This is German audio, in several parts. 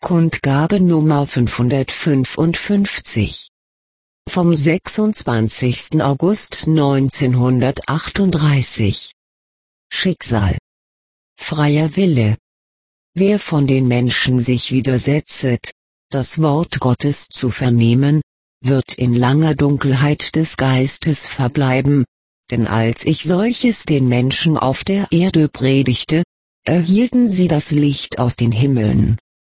Kundgabe Nummer 555. Vom 26. August 1938. Schicksal. Freier Wille. Wer von den Menschen sich widersetzet, das Wort Gottes zu vernehmen, wird in langer Dunkelheit des Geistes verbleiben, denn als ich solches den Menschen auf der Erde predigte, erhielten sie das Licht aus den Himmeln.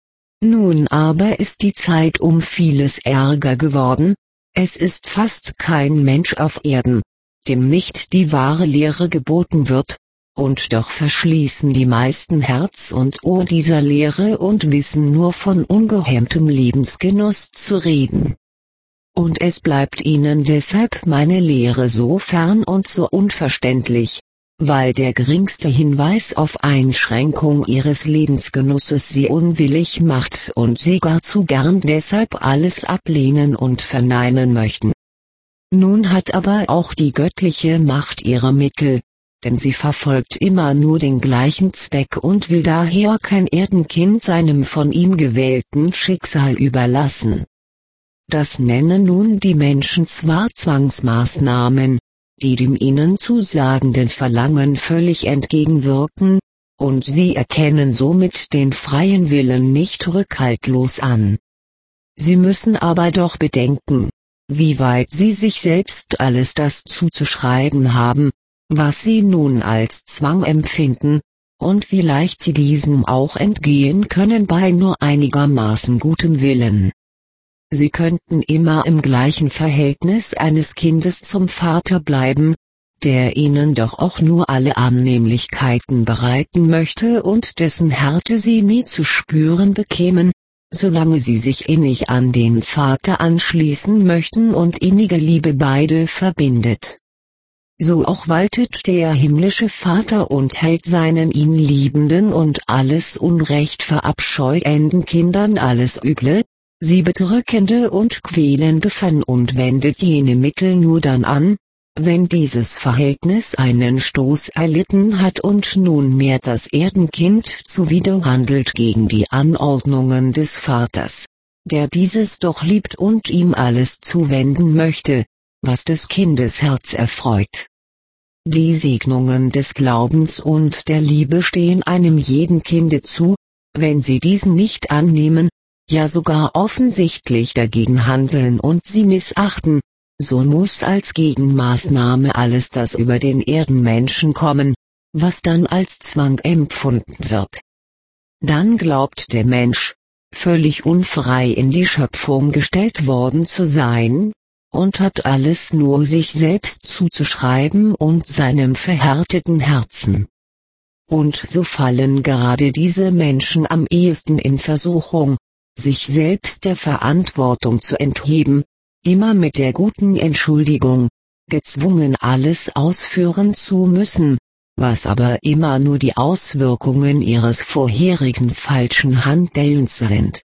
Nun aber ist die Zeit um vieles ärger geworden, es ist fast kein Mensch auf Erden, dem nicht die wahre Lehre geboten wird, und doch verschließen die meisten Herz und Ohr dieser Lehre und wissen nur von ungehemmtem Lebensgenuss zu reden. Und es bleibt ihnen deshalb meine Lehre so fern und so unverständlich, weil der geringste Hinweis auf Einschränkung ihres Lebensgenusses sie unwillig macht und sie gar zu gern deshalb alles ablehnen und verneinen möchten. Nun hat aber auch die göttliche Macht ihre Mittel, denn sie verfolgt immer nur den gleichen Zweck und will daher kein Erdenkind seinem von ihm gewählten Schicksal überlassen. Das nennen nun die Menschen zwar Zwangsmaßnahmen, die dem ihnen zusagenden Verlangen völlig entgegenwirken, und sie erkennen somit den freien Willen nicht rückhaltlos an. Sie müssen aber doch bedenken, wie weit sie sich selbst alles das zuzuschreiben haben, was sie nun als Zwang empfinden, und wie leicht sie diesem auch entgehen können bei nur einigermaßen gutem Willen. Sie könnten immer im gleichen Verhältnis eines Kindes zum Vater bleiben, der ihnen doch auch nur alle Annehmlichkeiten bereiten möchte und dessen Härte sie nie zu spüren bekämen, solange sie sich innig an den Vater anschließen möchten und innige Liebe beide verbindet. So auch waltet der himmlische Vater und hält seinen ihn liebenden und alles Unrecht verabscheuenden Kindern alles Üble, sie bedrückende und quälende fern und wendet jene Mittel nur dann an, wenn dieses Verhältnis einen Stoß erlitten hat und nunmehr das Erdenkind zuwider handelt gegen die Anordnungen des Vaters, der dieses doch liebt und ihm alles zuwenden möchte, was des Kindes Herz erfreut. Die Segnungen des Glaubens und der Liebe stehen einem jeden Kinde zu, wenn sie diesen nicht annehmen, ja sogar offensichtlich dagegen handeln und sie missachten, so muss als Gegenmaßnahme alles das über den Erdenmenschen kommen, was dann als Zwang empfunden wird. Dann glaubt der Mensch, völlig unfrei in die Schöpfung gestellt worden zu sein, und hat alles nur sich selbst zuzuschreiben und seinem verhärteten Herzen. Und so fallen gerade diese Menschen am ehesten in Versuchung, sich selbst der Verantwortung zu entheben, immer mit der guten Entschuldigung, gezwungen alles ausführen zu müssen, was aber immer nur die Auswirkungen ihres vorherigen falschen Handelns sind.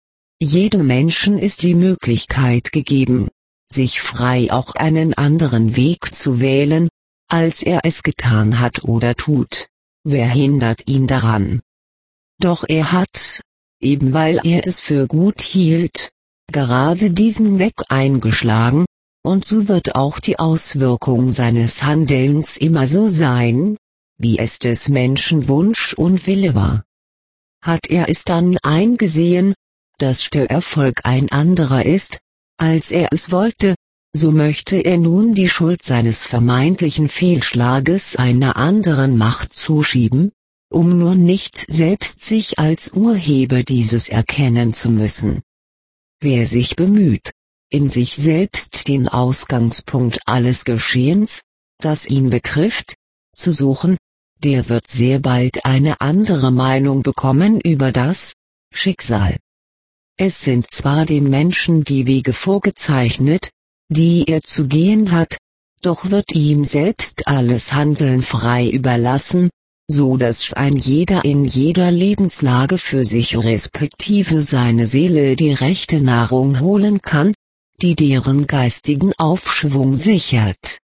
Jedem Menschen ist die Möglichkeit gegeben, sich frei auch einen anderen Weg zu wählen, als er es getan hat oder tut. Wer hindert ihn daran? Doch er hat, eben weil er es für gut hielt, gerade diesen Weg eingeschlagen, und so wird auch die Auswirkung seines Handelns immer so sein, wie es des Menschen Wunsch und Wille war. Hat er es dann eingesehen, dass der Erfolg ein anderer ist, als er es wollte, so möchte er nun die Schuld seines vermeintlichen Fehlschlages einer anderen Macht zuschieben, um nur nicht selbst sich als Urheber dieses erkennen zu müssen. Wer sich bemüht, in sich selbst den Ausgangspunkt alles Geschehens, das ihn betrifft, zu suchen, der wird sehr bald eine andere Meinung bekommen über das Schicksal. Es sind zwar dem Menschen die Wege vorgezeichnet, die er zu gehen hat, doch wird ihm selbst alles Handeln frei überlassen, so dass ein jeder in jeder Lebenslage für sich respektive seine Seele die rechte Nahrung holen kann, die deren geistigen Aufschwung sichert.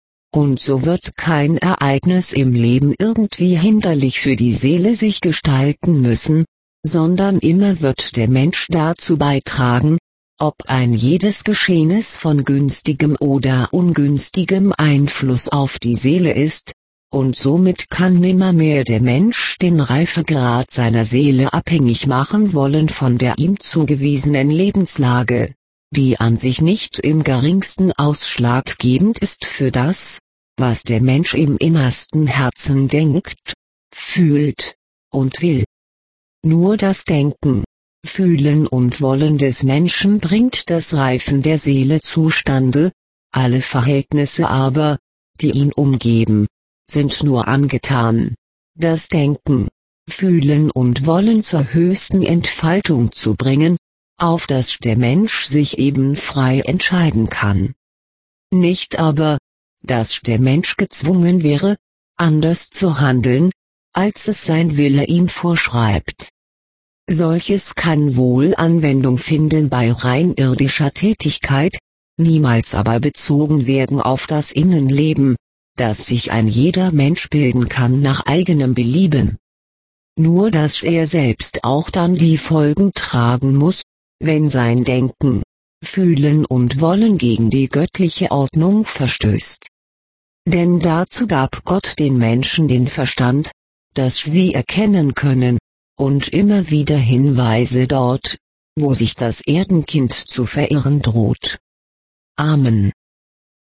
Und so wird kein Ereignis im Leben irgendwie hinderlich für die Seele sich gestalten müssen, sondern immer wird der Mensch dazu beitragen, ob ein jedes Geschehnis von günstigem oder ungünstigem Einfluss auf die Seele ist, und somit kann nimmermehr der Mensch den Reifegrad seiner Seele abhängig machen wollen von der ihm zugewiesenen Lebenslage, die an sich nicht im geringsten ausschlaggebend ist für das, was der Mensch im innersten Herzen denkt, fühlt und will. Nur das Denken, Fühlen und Wollen des Menschen bringt das Reifen der Seele zustande, alle Verhältnisse aber, die ihn umgeben, sind nur angetan, das Denken, Fühlen und Wollen zur höchsten Entfaltung zu bringen, auf das der Mensch sich eben frei entscheiden kann. Nicht aber, dass der Mensch gezwungen wäre, anders zu handeln, als es sein Wille ihm vorschreibt. Solches kann wohl Anwendung finden bei rein irdischer Tätigkeit, niemals aber bezogen werden auf das Innenleben, das sich ein jeder Mensch bilden kann nach eigenem Belieben. Nur dass er selbst auch dann die Folgen tragen muss, wenn sein Denken, Fühlen und Wollen gegen die göttliche Ordnung verstößt. Denn dazu gab Gott den Menschen den Verstand, dass sie erkennen können, und immer wieder Hinweise dort, wo sich das Erdenkind zu verirren droht. Amen.